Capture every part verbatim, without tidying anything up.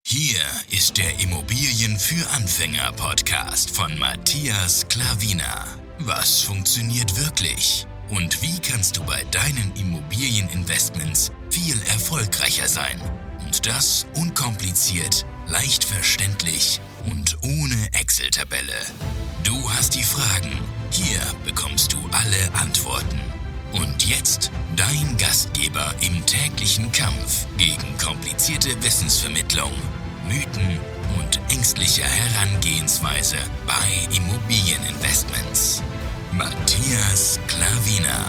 Hier ist der Immobilien für Anfänger Podcast von Matthias Klavina. Was funktioniert wirklich? Und wie kannst du bei deinen Immobilieninvestments viel erfolgreicher sein? Und das unkompliziert, leicht verständlich und ohne Excel-Tabelle. Du hast die Fragen, hier bekommst du alle Antworten. Und jetzt dein Gastgeber im täglichen Kampf gegen komplizierte Wissensvermittlung, Mythen und ängstliche Herangehensweise bei Immobilieninvestments. Matthias Klavina.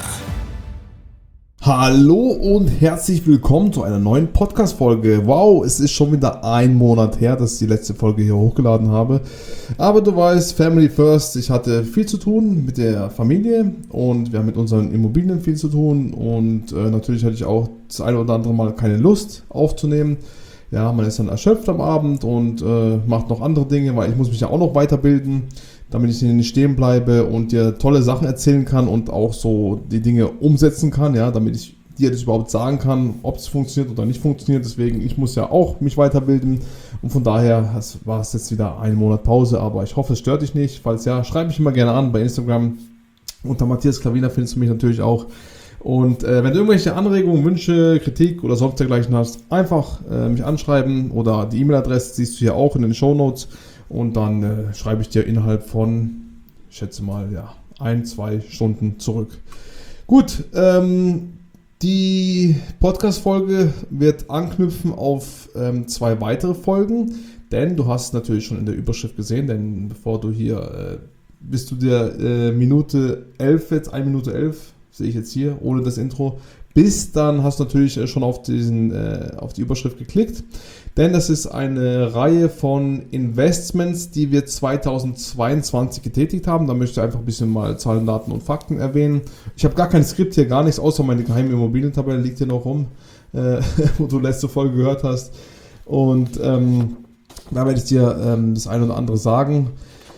Hallo und herzlich willkommen zu einer neuen Podcast-Folge. Wow, es ist schon wieder ein Monat her, dass ich die letzte Folge hier hochgeladen habe. Aber du weißt, Family First, ich hatte viel zu tun mit der Familie und wir haben mit unseren Immobilien viel zu tun. Und äh, natürlich hatte ich auch das eine oder andere Mal keine Lust aufzunehmen. Ja, man ist dann erschöpft am Abend und äh, macht noch andere Dinge, weil ich muss mich ja auch noch weiterbilden, damit ich nicht stehen bleibe und dir tolle Sachen erzählen kann und auch so die Dinge umsetzen kann, ja, damit ich dir das überhaupt sagen kann, ob es funktioniert oder nicht funktioniert. Deswegen, ich muss ja auch mich weiterbilden und von daher war es jetzt wieder ein Monat Pause, aber ich hoffe, es stört dich nicht. Falls ja, schreib mich immer gerne an bei Instagram. Unter Matthias Klavina findest du mich natürlich auch. Und äh, wenn du irgendwelche Anregungen, Wünsche, Kritik oder sonst dergleichen hast, einfach äh, mich anschreiben oder die E-Mail-Adresse siehst du hier auch in den Shownotes. Und dann äh, schreibe ich dir innerhalb von, ich schätze mal, ja, ein, zwei Stunden zurück. Gut, ähm, die Podcast-Folge wird anknüpfen auf ähm, zwei weitere Folgen, denn du hast natürlich schon in der Überschrift gesehen, denn bevor du hier, äh, bist du der äh, Minute elf jetzt, eine Minute elf, sehe ich jetzt hier, ohne das Intro, bis dann hast du natürlich äh, schon auf, diesen, äh, auf die Überschrift geklickt. Denn das ist eine Reihe von Investments, die wir zweitausendzweiundzwanzig getätigt haben. Da möchte ich einfach ein bisschen mal Zahlen, Daten und Fakten erwähnen. Ich habe gar kein Skript hier, gar nichts, außer meine geheime Immobilientabelle liegt hier noch rum, äh, wo du letzte Folge gehört hast. Und ähm, da werde ich dir ähm, das eine oder andere sagen.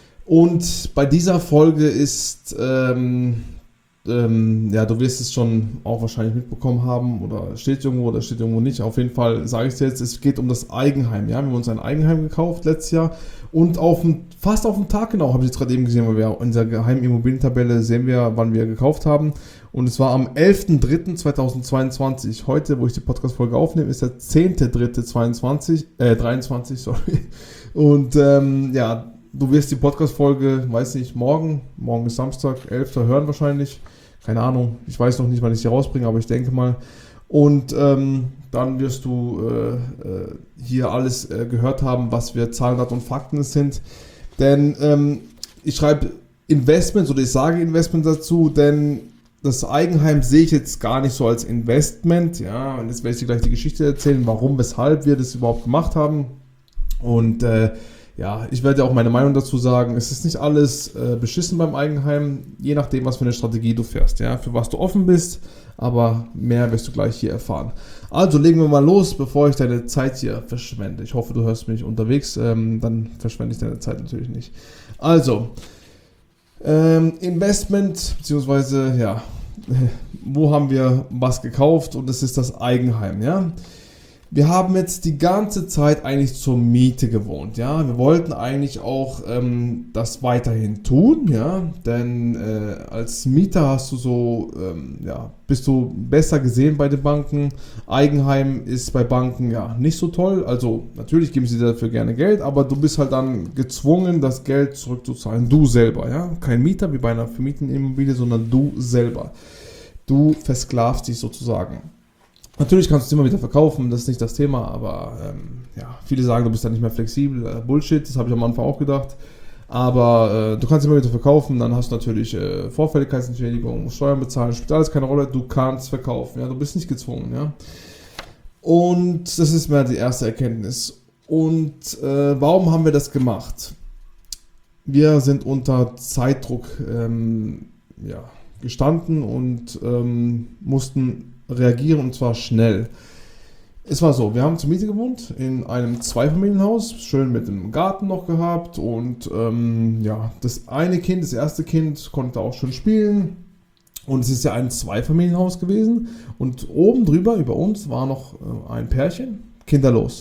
Und bei dieser Folge ist... Ähm, Ähm, ja, du wirst es schon auch wahrscheinlich mitbekommen haben oder steht irgendwo oder steht irgendwo nicht. Auf jeden Fall sage ich dir jetzt, es geht um das Eigenheim. Ja? Wir haben uns ein Eigenheim gekauft letztes Jahr und auf den, fast auf den Tag genau, habe ich jetzt gerade eben gesehen, weil wir in dieser geheimen Immobilientabelle sehen wir, wann wir gekauft haben. Und es war am elfter dritter zweitausendzweiundzwanzig. Heute, wo ich die Podcast-Folge aufnehme, ist der zehnter dritter zweiundzwanzig, äh, dreiundzwanzig, sorry. Und ähm, ja, du wirst die Podcast-Folge, weiß nicht, morgen, morgen ist Samstag, elfter hören wahrscheinlich. Keine Ahnung, ich weiß noch nicht, wann ich sie rausbringe, aber ich denke mal. Und ähm, dann wirst du äh, äh, hier alles äh, gehört haben, was wir Zahlen, Daten und Fakten sind. Denn ähm, ich schreibe Investments oder ich sage Investments dazu, denn das Eigenheim sehe ich jetzt gar nicht so als Investment. Ja, und jetzt werde ich dir gleich die Geschichte erzählen, warum, weshalb wir das überhaupt gemacht haben. Und äh, ja, ich werde auch meine Meinung dazu sagen. Es ist nicht alles äh, beschissen beim Eigenheim, je nachdem, was für eine Strategie du fährst, ja, für was du offen bist, aber mehr wirst du gleich hier erfahren. Also legen wir mal los, bevor ich deine Zeit hier verschwende. Ich hoffe, du hörst mich unterwegs, ähm, dann verschwende ich deine Zeit natürlich nicht. Also, ähm, Investment, beziehungsweise, ja, wo haben wir was gekauft und das ist das Eigenheim, ja. Wir haben jetzt die ganze Zeit eigentlich zur Miete gewohnt, ja. Wir wollten eigentlich auch ähm, das weiterhin tun, ja. Denn äh, als Mieter hast du so, ähm, ja, bist du besser gesehen bei den Banken. Eigenheim ist bei Banken ja nicht so toll. Also natürlich geben sie dir dafür gerne Geld, aber du bist halt dann gezwungen, das Geld zurückzuzahlen. Du selber, ja. Kein Mieter wie bei einer vermieteten Immobilie, sondern du selber. Du versklavst dich sozusagen. Natürlich kannst du es immer wieder verkaufen, das ist nicht das Thema, aber ähm, ja, viele sagen, du bist dann nicht mehr flexibel. Äh, Bullshit, das habe ich am Anfang auch gedacht. Aber äh, du kannst immer wieder verkaufen, dann hast du natürlich äh, Vorfälligkeitsentschädigung, Steuern bezahlen, spielt alles keine Rolle, du kannst verkaufen, ja, du bist nicht gezwungen, ja. Und das ist mir die erste Erkenntnis. Und äh, warum haben wir das gemacht? Wir sind unter Zeitdruck ähm, ja, gestanden und ähm, mussten reagieren und zwar schnell. Es war so, wir haben zur Miete gewohnt in einem Zweifamilienhaus, schön mit einem Garten noch gehabt und ähm, ja, das eine Kind, das erste Kind konnte auch schon spielen und es ist ja ein Zweifamilienhaus gewesen und oben drüber, über uns, war noch äh, ein Pärchen, kinderlos.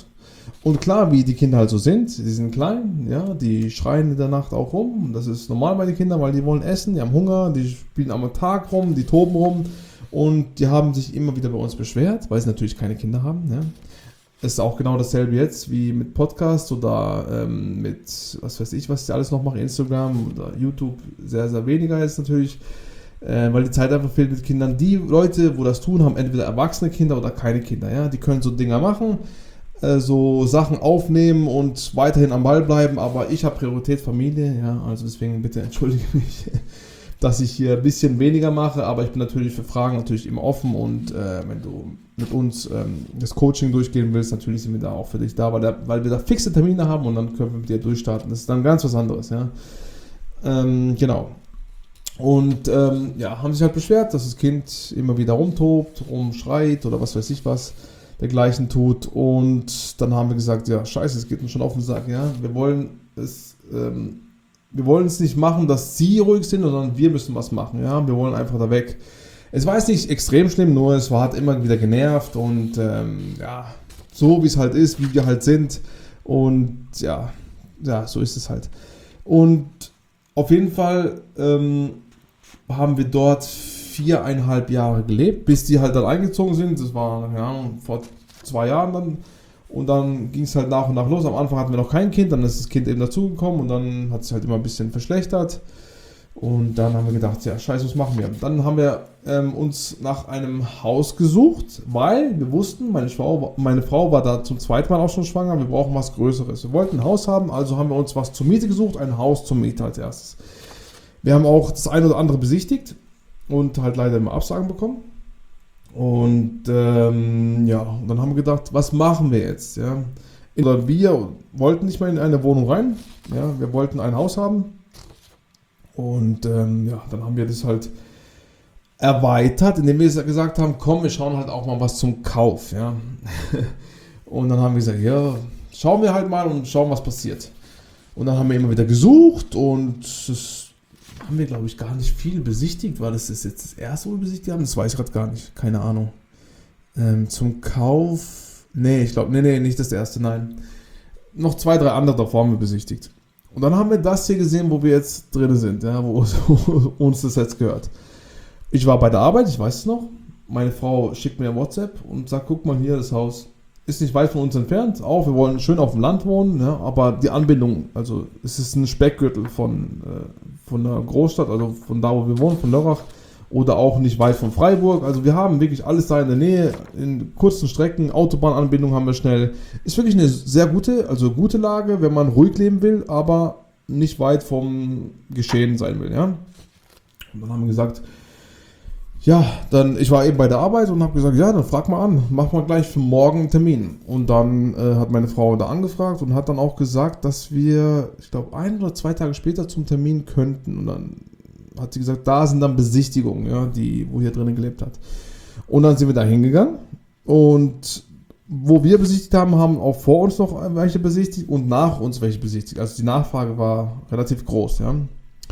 Und klar, wie die Kinder halt so sind, die sind klein, ja, die schreien in der Nacht auch rum. Das ist normal bei den Kindern, weil die wollen essen, die haben Hunger, die spielen am Tag rum, die toben rum. Und die haben sich immer wieder bei uns beschwert, weil sie natürlich keine Kinder haben. Ja. Das ist auch genau dasselbe jetzt wie mit Podcasts oder ähm, mit, was weiß ich, was ich alles noch mache, Instagram oder YouTube, sehr, sehr weniger jetzt natürlich. Äh, weil die Zeit einfach fehlt mit Kindern. Die Leute, wo das tun, haben entweder erwachsene Kinder oder keine Kinder. Ja? Die können so Dinger machen, äh, so Sachen aufnehmen und weiterhin am Ball bleiben, aber ich habe Priorität Familie, ja? Also deswegen bitte entschuldige mich, dass ich hier ein bisschen weniger mache, aber ich bin natürlich für Fragen natürlich immer offen und äh, wenn du mit uns ähm, das Coaching durchgehen willst, natürlich sind wir da auch für dich da, weil, da, weil wir da fixe Termine haben und dann können wir mit dir durchstarten. Das ist dann ganz was anderes. Ja? Ähm, genau. Und ähm, ja, haben sich halt beschwert, dass das Kind immer wieder rumtobt, rumschreit oder was weiß ich was dergleichen tut. Und dann haben wir gesagt, ja, scheiße, es geht uns schon auf den Sack. Ja? Wir wollen es ähm, wir wollen es nicht machen, dass sie ruhig sind, sondern wir müssen was machen. Ja? Wir wollen einfach da weg. Es war jetzt nicht extrem schlimm, nur es war, hat immer wieder genervt und ähm, ja, so wie es halt ist, wie wir halt sind. Und ja, ja, so ist es halt. Und auf jeden Fall ähm, haben wir dort viereinhalb Jahre gelebt, bis die halt dann eingezogen sind. Das war ja, vor zwei Jahren dann. Und dann ging es halt nach und nach los. Am Anfang hatten wir noch kein Kind, dann ist das Kind eben dazugekommen und dann hat es halt immer ein bisschen verschlechtert. Und dann haben wir gedacht, ja scheiße, was machen wir? Dann haben wir ähm, uns nach einem Haus gesucht, weil wir wussten, meine Frau, meine Frau war da zum zweiten Mal auch schon schwanger, wir brauchen was Größeres. Wir wollten ein Haus haben, also haben wir uns was zur Miete gesucht, ein Haus zur Miete als erstes. Wir haben auch das eine oder andere besichtigt und halt leider immer Absagen bekommen. Und ähm, ja, und dann haben wir gedacht, was machen wir jetzt? Ja? Wir wollten nicht mehr in eine Wohnung rein, ja? Wir wollten ein Haus haben. Und ähm, ja, dann haben wir das halt erweitert, indem wir gesagt haben, komm, wir schauen halt auch mal was zum Kauf. Ja? Und dann haben wir gesagt, ja, schauen wir halt mal und schauen, was passiert. Und dann haben wir immer wieder gesucht und das haben wir, glaube ich, gar nicht viel besichtigt. War das jetzt das erste, wo wir besichtigt haben? Das weiß ich gerade gar nicht, keine Ahnung. Ähm, zum Kauf, nee, ich glaube, nee, nee, nicht das erste, nein. Noch zwei, drei andere davor haben wir besichtigt. Und dann haben wir das hier gesehen, wo wir jetzt drin sind, ja, wo, wo uns das jetzt gehört. Ich war bei der Arbeit, ich weiß es noch. Meine Frau schickt mir WhatsApp und sagt, guck mal hier, das Haus ist nicht weit von uns entfernt. Auch, wir wollen schön auf dem Land wohnen, ja, aber die Anbindung, also es ist ein Speckgürtel von, äh, von der Großstadt, also von da, wo wir wohnen, von Lörrach. Oder auch nicht weit von Freiburg. Also wir haben wirklich alles da in der Nähe, in kurzen Strecken, Autobahnanbindung haben wir schnell. Ist wirklich eine sehr gute, also gute Lage, wenn man ruhig leben will, aber nicht weit vom Geschehen sein will. Ja? Und dann haben wir gesagt, ja, dann, ich war eben bei der Arbeit und habe gesagt, ja, dann frag mal an, mach mal gleich für morgen einen Termin. Und dann äh, hat meine Frau da angefragt und hat dann auch gesagt, dass wir, ich glaube, ein oder zwei Tage später zum Termin könnten. Und dann hat sie gesagt, da sind dann Besichtigungen, ja, die, wo hier drinnen gelebt hat. Und dann sind wir da hingegangen und wo wir besichtigt haben, haben auch vor uns noch welche besichtigt und nach uns welche besichtigt. Also die Nachfrage war relativ groß, ja.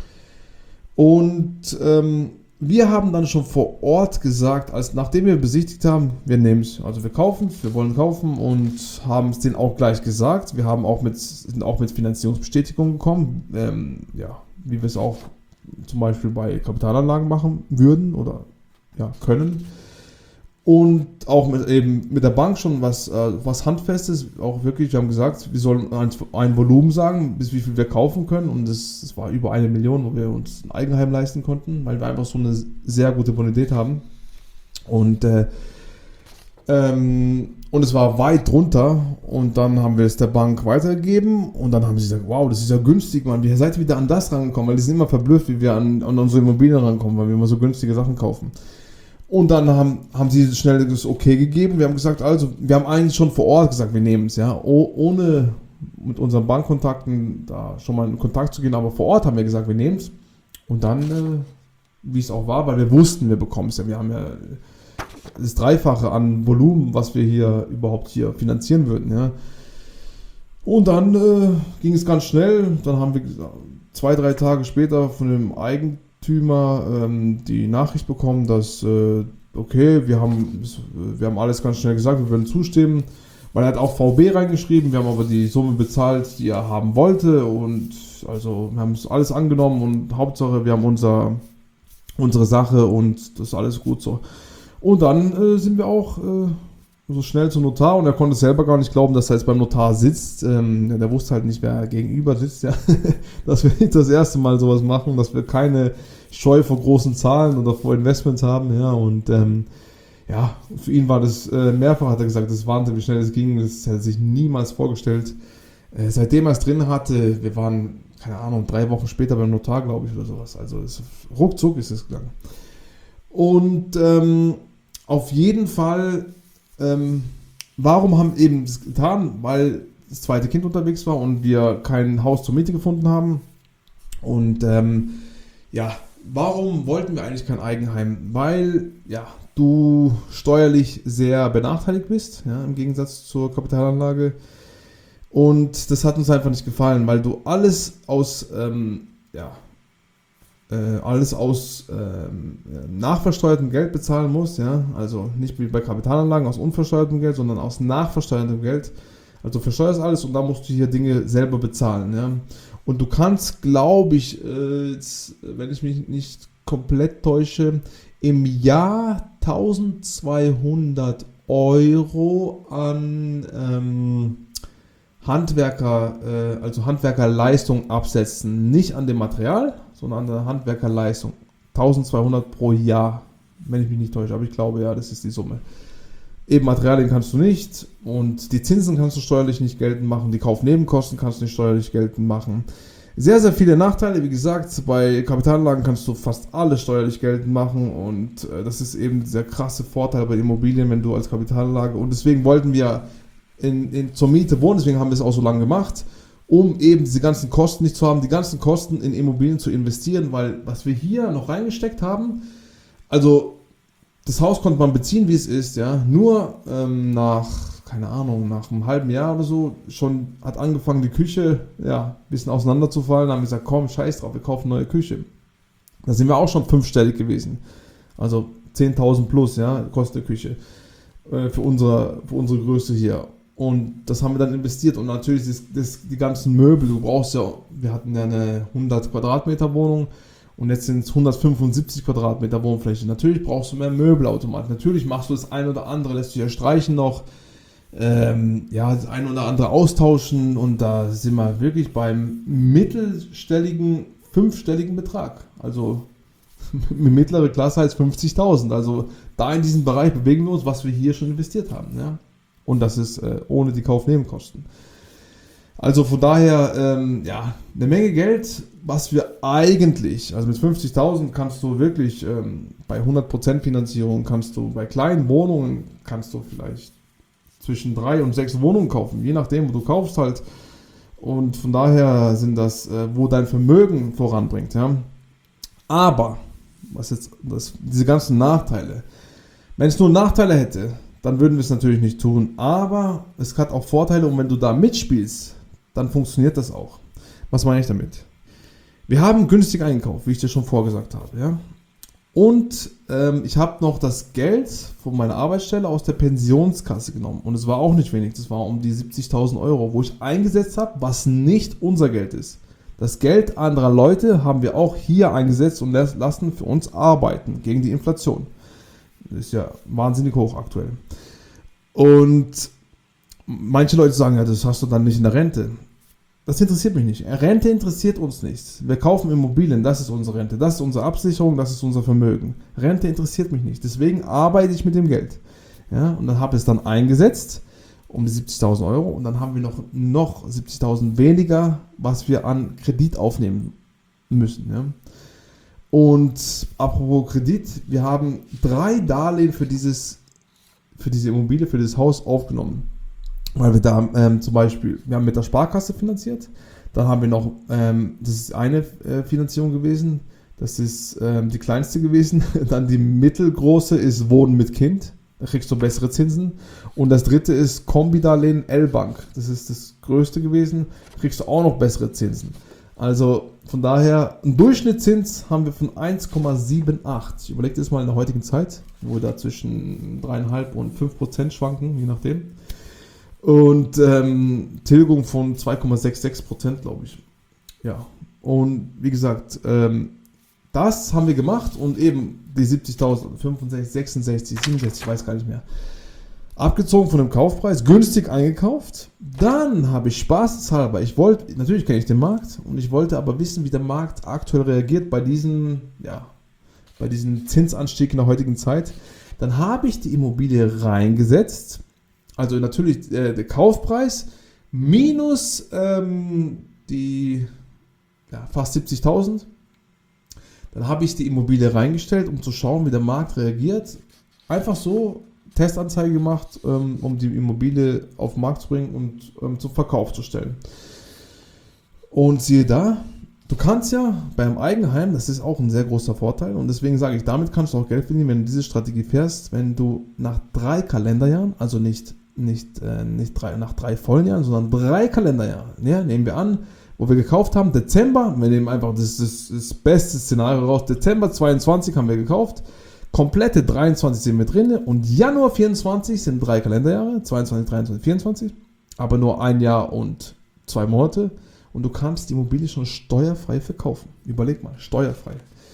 Und ähm, wir haben dann schon vor Ort gesagt, als nachdem wir besichtigt haben, wir nehmen es, also wir kaufen, wir wollen kaufen und haben es denen auch gleich gesagt. Wir haben auch mit, sind auch mit Finanzierungsbestätigung gekommen, ähm, ja, wie wir es auch zum Beispiel bei Kapitalanlagen machen würden oder ja, können. Und auch mit, eben mit der Bank schon was, äh, was Handfestes, auch wirklich, wir haben gesagt, wir sollen ein, ein Volumen sagen, bis wie viel wir kaufen können und das, das war über eine Million, wo wir uns ein Eigenheim leisten konnten, weil wir einfach so eine sehr gute Bonität haben. Und äh, ähm, und es war weit drunter und dann haben wir es der Bank weitergegeben und dann haben sie gesagt, wow, das ist ja günstig, Mann, wie seid ihr wieder an das rangekommen, weil die sind immer verblüfft, wie wir an, an unsere Immobilien rankommen, weil wir immer so günstige Sachen kaufen. Und dann haben, haben sie schnell das Okay gegeben, wir haben gesagt, also, wir haben eigentlich schon vor Ort gesagt, wir nehmen es, ja, oh, ohne mit unseren Bankkontakten da schon mal in Kontakt zu gehen, aber vor Ort haben wir gesagt, wir nehmen es und dann, äh, wie es auch war, weil wir wussten, wir bekommen es ja, wir haben ja das Dreifache an Volumen, was wir hier überhaupt hier finanzieren würden. Ja. Und dann äh, ging es ganz schnell. Dann haben wir zwei, drei Tage später von dem Eigentümer ähm, die Nachricht bekommen, dass äh, okay, wir haben, wir haben alles ganz schnell gesagt, wir würden zustimmen. Weil er hat auch V B reingeschrieben, wir haben aber die Summe bezahlt, die er haben wollte und also wir haben es alles angenommen und Hauptsache wir haben unser, unsere Sache und das ist alles gut so. Und dann äh, sind wir auch äh, so schnell zum Notar und er konnte selber gar nicht glauben, dass er jetzt beim Notar sitzt. Ähm, der wusste halt nicht, wer gegenüber sitzt, ja. Dass wir nicht das erste Mal sowas machen, dass wir keine Scheu vor großen Zahlen oder vor Investments haben, ja, und ähm, ja, für ihn war das äh, mehrfach, hat er gesagt, das ist Wahnsinn, wie schnell es ging, das hätte er sich niemals vorgestellt. Äh, seitdem er es drin hatte, wir waren, keine Ahnung, drei Wochen später beim Notar, glaube ich, oder sowas, also es, ruckzuck ist es gegangen. Und ähm, auf jeden Fall, ähm, warum haben wir eben das getan? Weil das zweite Kind unterwegs war und wir kein Haus zur Miete gefunden haben und ähm, ja, warum wollten wir eigentlich kein Eigenheim? Weil, ja, du steuerlich sehr benachteiligt bist, ja, im Gegensatz zur Kapitalanlage. Und das hat uns einfach nicht gefallen, weil du alles aus, ähm, ja, äh, alles aus ähm, nachversteuertem Geld bezahlen musst, ja, also nicht wie bei Kapitalanlagen aus unversteuertem Geld, sondern aus nachversteuertem Geld. Also du versteuerst alles und da musst du hier Dinge selber bezahlen, ja. Und du kannst, glaube ich, äh, jetzt, wenn ich mich nicht komplett täusche, im Jahr eintausendzweihundert Euro an ähm, Handwerker, äh, also Handwerkerleistung absetzen. Nicht an dem Material, sondern an der Handwerkerleistung. eintausendzweihundert pro Jahr, wenn ich mich nicht täusche, aber ich glaube, ja, das ist die Summe. Eben Materialien kannst du nicht und die Zinsen kannst du steuerlich nicht geltend machen, die Kaufnebenkosten kannst du nicht steuerlich geltend machen. Sehr, sehr viele Nachteile, wie gesagt, bei Kapitalanlagen kannst du fast alles steuerlich geltend machen und äh, das ist eben der krasse Vorteil bei Immobilien, wenn du als Kapitalanlage, und deswegen wollten wir in, in, zur Miete wohnen, deswegen haben wir es auch so lange gemacht, um eben diese ganzen Kosten nicht zu haben, die ganzen Kosten in Immobilien zu investieren, weil was wir hier noch reingesteckt haben, also das Haus konnte man beziehen, wie es ist, ja, nur ähm, nach, keine Ahnung, nach einem halben Jahr oder so, schon hat angefangen die Küche, ja, ein bisschen auseinanderzufallen, haben gesagt, komm, scheiß drauf, wir kaufen eine neue Küche. Da sind wir auch schon fünfstellig gewesen, also zehntausend plus, ja, kostet die Küche, äh, für, unsere, für unsere Größe hier. Und das haben wir dann investiert und natürlich das, das, die ganzen Möbel, du brauchst ja, wir hatten ja eine hundert Quadratmeter Wohnung, und jetzt sind es hundertfünfundsiebzig Quadratmeter Wohnfläche. Natürlich brauchst du mehr Möbelautomaten. Natürlich machst du das ein oder andere, lässt du ja streichen noch. Ähm, ja, das ein oder andere austauschen. Und da sind wir wirklich beim mittelstelligen, fünfstelligen Betrag. Also mittlere Klasse heißt fünfzigtausend. Also da in diesem Bereich bewegen wir uns, was wir hier schon investiert haben. Ja? Und das ist äh, ohne die Kaufnebenkosten. Also von daher, ähm, ja, eine Menge Geld, was wir eigentlich, also mit fünfzigtausend kannst du wirklich ähm, bei hundert Prozent Finanzierung, kannst du bei kleinen Wohnungen, kannst du vielleicht zwischen drei und sechs Wohnungen kaufen, je nachdem, wo du kaufst halt. Und von daher sind das, äh, wo dein Vermögen voranbringt, ja. Aber, was jetzt, das, diese ganzen Nachteile, wenn es nur Nachteile hätte, dann würden wir es natürlich nicht tun. Aber es hat auch Vorteile und wenn du da mitspielst, dann funktioniert das auch. Was meine ich damit? Wir haben günstig eingekauft, wie ich dir schon vorgesagt habe. Ja? Und ähm, ich habe noch das Geld von meiner Arbeitsstelle aus der Pensionskasse genommen. Und es war auch nicht wenig, das war um die siebzigtausend Euro, wo ich eingesetzt habe, was nicht unser Geld ist. Das Geld anderer Leute haben wir auch hier eingesetzt und lassen für uns arbeiten gegen die Inflation. Das ist ja wahnsinnig hoch aktuell. Und manche Leute sagen, ja, das hast du dann nicht in der Rente. Das interessiert mich nicht. Rente interessiert uns nicht. Wir kaufen Immobilien, das ist unsere Rente, das ist unsere Absicherung, das ist unser Vermögen. Rente interessiert mich nicht. Deswegen arbeite ich mit dem Geld. Ja, und dann habe ich es dann eingesetzt, um die siebzigtausend Euro, und dann haben wir noch, noch siebzigtausend weniger, was wir an Kredit aufnehmen müssen. Ja. Und apropos Kredit, wir haben drei Darlehen für, dieses, für diese Immobilie, für dieses Haus aufgenommen. Weil wir da ähm, zum Beispiel, wir haben mit der Sparkasse finanziert, dann haben wir noch, ähm, das ist eine äh, Finanzierung gewesen, das ist ähm, die kleinste gewesen, dann die mittelgroße ist Wohnen mit Kind, da kriegst du bessere Zinsen, und das dritte ist Kombidarlehen L-Bank, das ist das größte gewesen, kriegst du auch noch bessere Zinsen. Also von daher, einen Durchschnittszins haben wir von eins Komma achtzig. Überleg dir das mal in der heutigen Zeit, wo wir da zwischen drei Komma fünf und fünf Prozent schwanken, je nachdem. Und ähm, Tilgung von zwei Komma sechsundsechzig Prozent, glaube ich. Ja, und wie gesagt, ähm, das haben wir gemacht und eben die siebzigtausend, fünfundsechzig, sechsundsechzig, siebenundsechzig, ich weiß gar nicht mehr, abgezogen von dem Kaufpreis, günstig eingekauft. Dann habe ich spaßeshalber, ich wollte, natürlich kenne ich den Markt und ich wollte aber wissen, wie der Markt aktuell reagiert bei diesem, ja, bei diesem Zinsanstieg in der heutigen Zeit. Dann habe ich die Immobilie reingesetzt, also natürlich äh, der Kaufpreis minus ähm, die ja, fast siebzigtausend. Dann habe ich die Immobilie reingestellt, um zu schauen, wie der Markt reagiert. Einfach so Testanzeige gemacht, ähm, um die Immobilie auf den Markt zu bringen und ähm, zum Verkauf zu stellen. Und siehe da, du kannst ja beim Eigenheim, das ist auch ein sehr großer Vorteil und deswegen sage ich, damit kannst du auch Geld verdienen, wenn du diese Strategie fährst, wenn du nach drei Kalenderjahren, also nicht, nicht, äh, nicht drei, nach drei vollen Jahren, sondern drei Kalenderjahre, ja, nehmen wir an, wo wir gekauft haben, Dezember, wir nehmen einfach das, das, das beste Szenario raus, Dezember zweiundzwanzig haben wir gekauft, komplette dreiundzwanzig sind wir drin und Januar vierundzwanzig sind drei Kalenderjahre, zweiundzwanzig, dreiundzwanzig, vierundzwanzig, aber nur ein Jahr und zwei Monate und du kannst die Immobilie schon steuerfrei verkaufen. Überleg mal, steuerfrei.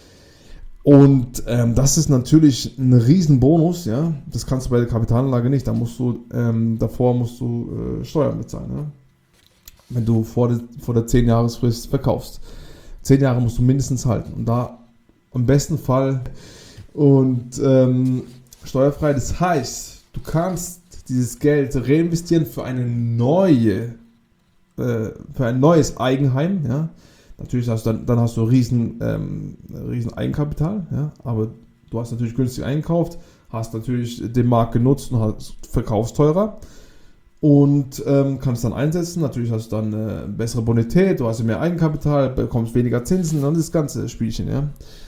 Und ähm, das ist natürlich ein Riesenbonus, ja, das kannst du bei der Kapitalanlage nicht, da musst du, ähm, davor musst du äh, Steuern bezahlen, ja? Wenn du vor der, vor der zehn-Jahresfrist verkaufst. zehn Jahre musst du mindestens halten. Und da am besten Fall und ähm, steuerfrei. Das heißt, du kannst dieses Geld reinvestieren für eine neue, äh, für ein neues Eigenheim. Ja? Natürlich hast du dann, dann hast du riesen, ähm, riesen Eigenkapital, ja? Aber du hast natürlich günstig eingekauft, hast natürlich den Markt genutzt und hast verkaufst teurer. Und ähm, kannst dann einsetzen, natürlich hast du dann äh, bessere Bonität, du hast mehr Eigenkapital, bekommst weniger Zinsen und das ganze Spielchen, ja.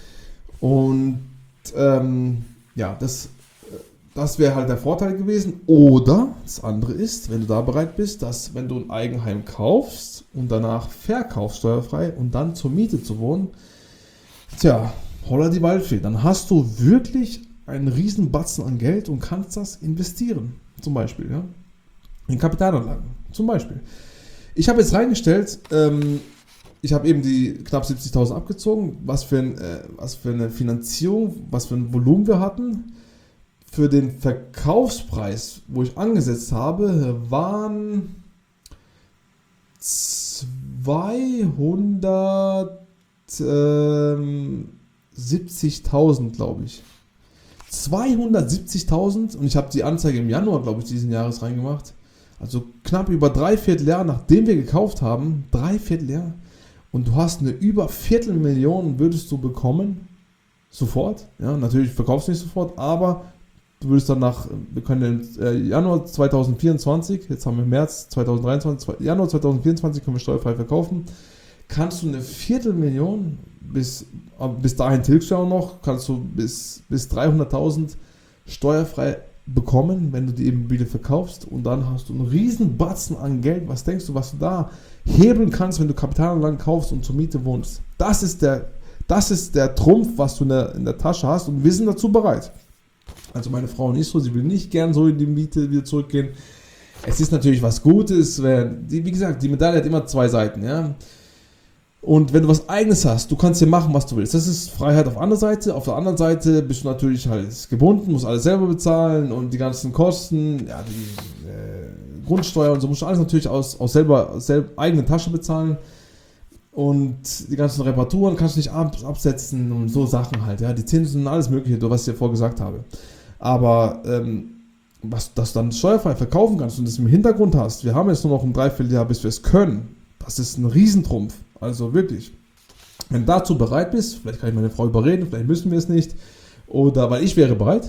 Und ähm, ja, das, das wäre halt der Vorteil gewesen. Oder das andere ist, wenn du da bereit bist, dass wenn du ein Eigenheim kaufst und danach verkaufst steuerfrei und dann zur Miete zu wohnen, tja, holla die Waldfee, dann hast du wirklich einen riesen Batzen an Geld und kannst das investieren, zum Beispiel, ja. In Kapitalanlagen, zum Beispiel. Ich habe jetzt reingestellt, ähm, ich habe eben die knapp siebzigtausend abgezogen, was für, ein, äh, was für eine Finanzierung, was für ein Volumen wir hatten. Für den Verkaufspreis, wo ich angesetzt habe, waren zweihundertsiebzigtausend, glaube ich. zweihundertsiebzigtausend und ich habe die Anzeige im Januar, glaube ich, diesen Jahres reingemacht. Also knapp über drei Vierteljahr, nachdem wir gekauft haben, drei Vierteljahr. Und du hast eine über Viertelmillion würdest du bekommen, sofort. Ja, natürlich verkaufst du nicht sofort, aber du würdest dann nach, wir können im Januar zweitausendvierundzwanzig, jetzt haben wir März zweitausenddreiundzwanzig, Januar zweitausendvierundzwanzig können wir steuerfrei verkaufen, kannst du eine Viertelmillion, bis, bis dahin tilgst du auch noch, kannst du bis, bis dreihunderttausend steuerfrei bekommen, wenn du die Immobilie verkaufst und dann hast du einen riesen Batzen an Geld. Was denkst du, was du da hebeln kannst, wenn du Kapitalanlagen kaufst und zur Miete wohnst? Das ist der, das ist der Trumpf, was du in der, in der Tasche hast und wir sind dazu bereit. Also meine Frau nicht so, sie will nicht gern so in die Miete wieder zurückgehen. Es ist natürlich was Gutes, wenn, wie gesagt, die Medaille hat immer zwei Seiten, ja. Und wenn du was Eigenes hast, du kannst hier machen, was du willst. Das ist Freiheit auf einer Seite. Auf der anderen Seite bist du natürlich halt gebunden, musst alles selber bezahlen und die ganzen Kosten, ja, die äh, Grundsteuer und so musst du alles natürlich aus, aus selber aus selber eigenen Tasche bezahlen. Und die ganzen Reparaturen kannst du nicht ab, absetzen und so Sachen halt, ja, die Zinsen und alles mögliche, was ich dir vorher gesagt habe. Aber ähm, was das dann steuerfrei verkaufen kannst und das im Hintergrund hast, wir haben jetzt nur noch ein Dreivierteljahr, bis wir es können, das ist ein Riesentrumpf. Also wirklich, wenn du dazu bereit bist, vielleicht kann ich meine Frau überreden, vielleicht müssen wir es nicht, oder weil ich wäre bereit,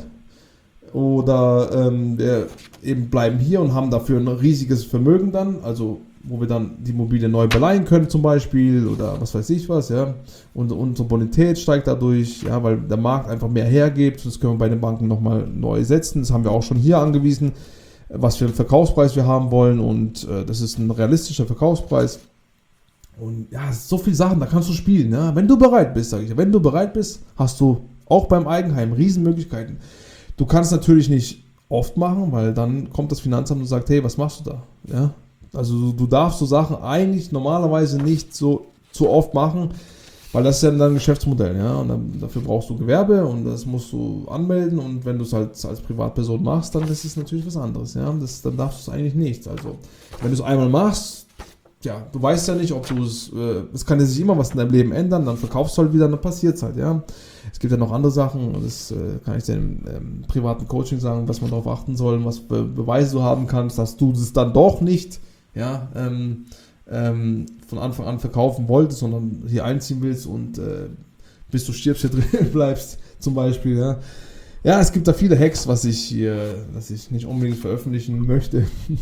oder ähm, wir eben bleiben hier und haben dafür ein riesiges Vermögen dann, also wo wir dann die Immobilie neu beleihen können zum Beispiel, oder was weiß ich was, ja, und unsere Bonität steigt dadurch, ja, weil der Markt einfach mehr hergibt, das können wir bei den Banken nochmal neu setzen, das haben wir auch schon hier angewiesen, was für einen Verkaufspreis wir haben wollen und äh, das ist ein realistischer Verkaufspreis. Und ja, so viele Sachen, da kannst du spielen. Ja? Wenn du bereit bist, sage ich, wenn du bereit bist, hast du auch beim Eigenheim Riesenmöglichkeiten. Du kannst natürlich nicht oft machen, weil dann kommt das Finanzamt und sagt, hey, was machst du da? Ja? Also du, du darfst so Sachen eigentlich normalerweise nicht so zu oft machen, weil das ist ja dann ein Geschäftsmodell, ja, und dann, dafür brauchst du Gewerbe und das musst du anmelden, und wenn du es halt als Privatperson machst, dann ist es natürlich was anderes, ja, das, dann darfst du es eigentlich nicht. Also wenn du es einmal machst, ja, du weißt ja nicht, ob du es, äh, es kann ja sich immer was in deinem Leben ändern, dann verkaufst du halt wieder, dann passiert es halt, ja. Es gibt ja noch andere Sachen, und das äh, kann ich dir im ähm, privaten Coaching sagen, was man darauf achten soll, was für Beweise du haben kannst, dass du es dann doch nicht, ja, ähm, ähm, von Anfang an verkaufen wolltest, sondern hier einziehen willst und äh, bis du stirbst hier drin bleibst, zum Beispiel, ja. Ja, es gibt da viele Hacks, was ich hier, was ich nicht unbedingt veröffentlichen möchte.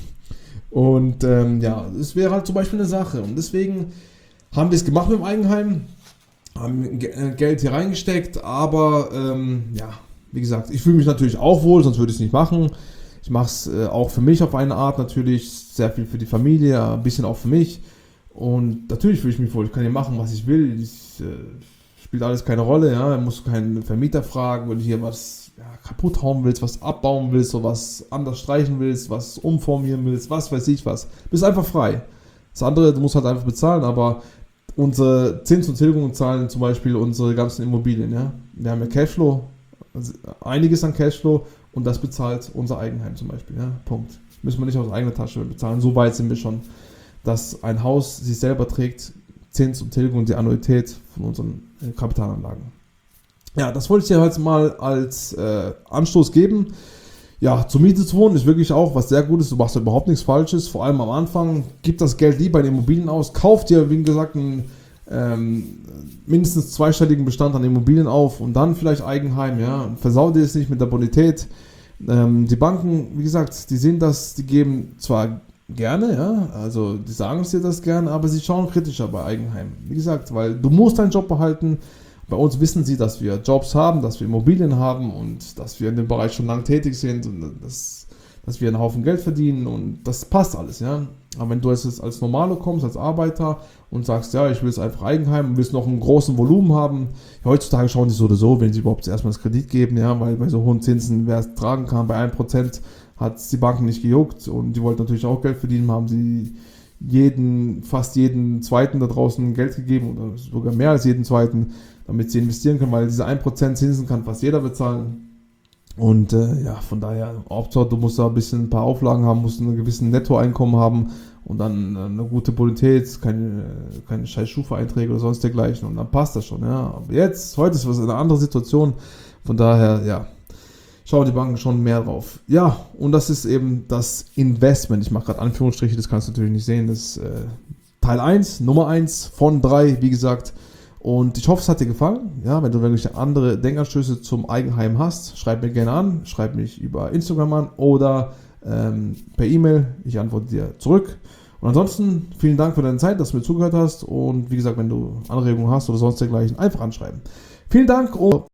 Und ähm, ja, es wäre halt zum Beispiel eine Sache. Und deswegen haben wir es gemacht mit dem Eigenheim, haben Geld hier reingesteckt, aber ähm, ja, wie gesagt, ich fühle mich natürlich auch wohl, sonst würde ich es nicht machen. Ich mache es äh, auch für mich auf eine Art natürlich, sehr viel für die Familie, ein bisschen auch für mich. Und natürlich fühle ich mich wohl, ich kann hier machen, was ich will. Ich, äh, spielt alles keine Rolle, ja. Ich muss keinen Vermieter fragen, wenn du hier was ja, kaputt hauen willst, was abbauen willst, oder was anders streichen willst, was umformieren willst, was weiß ich was. Du bist einfach frei. Das andere, du musst halt einfach bezahlen, aber unsere Zins- und Tilgungen zahlen zum Beispiel unsere ganzen Immobilien, ja. Wir haben ja Cashflow, also einiges an Cashflow, und das bezahlt unser Eigenheim zum Beispiel, ja. Punkt. Müssen wir nicht aus eigener Tasche bezahlen. So weit sind wir schon, dass ein Haus sich selber trägt, Zins und Tilgung und die Annuität von unseren Kapitalanlagen. Ja, das wollte ich dir heute mal als äh, Anstoß geben. Ja, zur Miete zu wohnen ist wirklich auch was sehr Gutes. Du machst überhaupt nichts Falsches. Vor allem am Anfang, gib das Geld lieber in Immobilien aus. Kauf dir, wie gesagt, einen ähm, mindestens zweistelligen Bestand an Immobilien auf und dann vielleicht Eigenheim. Ja, versau dir es nicht mit der Bonität. Ähm, die Banken, wie gesagt, die sehen das, die geben zwar gerne, ja, also die sagen es dir das gerne, aber sie schauen kritischer bei Eigenheim. Wie gesagt, weil du musst deinen Job behalten. Bei uns wissen sie, dass wir Jobs haben, dass wir Immobilien haben und dass wir in dem Bereich schon lange tätig sind und dass, dass wir einen Haufen Geld verdienen, und das passt alles, ja. Aber wenn du jetzt als Normalo kommst, als Arbeiter und sagst, ja, ich will jetzt einfach Eigenheim und willst noch einen großen Volumen haben, ja, heutzutage schauen sie so oder so, wenn sie überhaupt erstmal das Kredit geben, ja, weil bei so hohen Zinsen, wer es tragen kann, bei ein Prozent hat es die Banken nicht gejuckt, und die wollten natürlich auch Geld verdienen, haben sie jeden, fast jeden Zweiten da draußen Geld gegeben, oder sogar mehr als jeden Zweiten, damit sie investieren können, weil diese ein Prozent Zinsen kann fast jeder bezahlen. Und äh, ja, von daher, Hauptsache, du musst da ein bisschen ein paar Auflagen haben, musst ein gewissen Nettoeinkommen haben und dann eine gute Bonität, keine, keine scheiß Schufa-Einträge oder sonst dergleichen, und dann passt das schon. Ja. Aber jetzt, heute ist was eine andere Situation, von daher, ja, schauen die Banken schon mehr drauf. Ja, und das ist eben das Investment. Ich mache gerade Anführungsstriche, das kannst du natürlich nicht sehen. Das ist äh, Teil eins, Nummer eins von drei, wie gesagt. Und ich hoffe, es hat dir gefallen. Ja, wenn du irgendwelche andere Denkanstöße zum Eigenheim hast, schreib mir gerne an. Schreib mich über Instagram an oder ähm, per E-Mail. Ich antworte dir zurück. Und ansonsten, vielen Dank für deine Zeit, dass du mir zugehört hast. Und wie gesagt, wenn du Anregungen hast oder sonst dergleichen, einfach anschreiben. Vielen Dank und